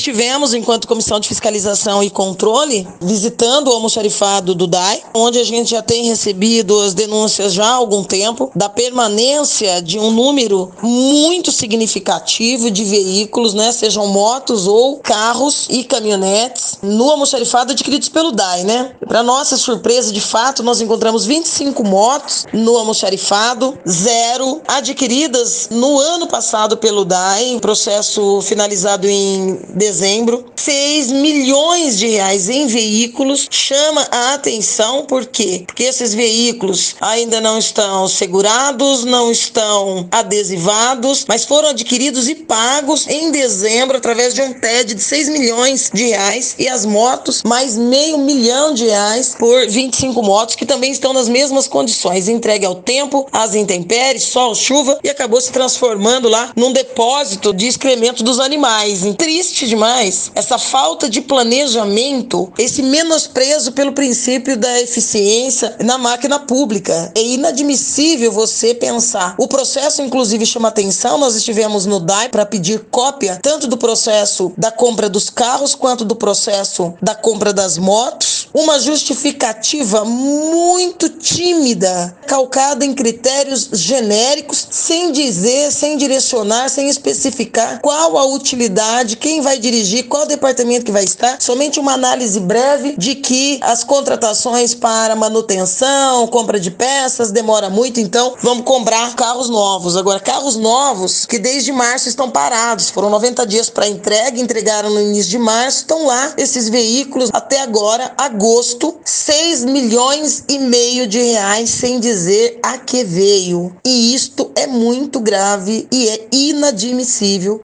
estivemos, enquanto Comissão de Fiscalização e Controle, visitando o almoxarifado do DAI, onde a gente já tem recebido as denúncias já há algum tempo da permanência de um número muito significativo de veículos, né, sejam motos ou carros e caminhonetes, no almoxarifado adquiridos pelo DAI, né? Para nossa surpresa, de fato, nós encontramos 25 motos no almoxarifado, 0 adquiridas no ano passado pelo DAI, processo finalizado em dezembro. 6 milhões de reais em veículos. Chama a atenção, por quê? Porque esses veículos ainda não estão segurados, não estão adesivados, mas foram adquiridos e pagos em dezembro através de um TED de 6 milhões de reais, e as motos mais R$500 mil por 25 motos que também estão nas mesmas condições, entregue ao tempo, às intempéries, sol, chuva, e acabou se transformando lá num depósito de excremento dos animais. Triste demais essa falta de planejamento, esse menosprezo pelo princípio da eficiência na máquina pública. É inadmissível você pensar. O processo, inclusive, chama atenção. Nós estivemos no DAI para pedir cópia tanto do processo da compra dos carros quanto do processo da compra das motos. Uma justificativa muito tímida, calcada em critérios genéricos, sem dizer, sem direcionar, sem especificar qual a utilidade, quem vai dirigir, qual departamento que vai estar. Somente uma análise breve de que as contratações para manutenção, compra de peças, demora muito, então vamos comprar carros novos. Agora, carros novos que desde março estão parados, foram 90 dias para entrega, entregaram no início de março, estão lá esses veículos até agora, agosto, 6 milhões e meio de reais, sem dizer a que veio. E isto é muito grave e é inadmissível.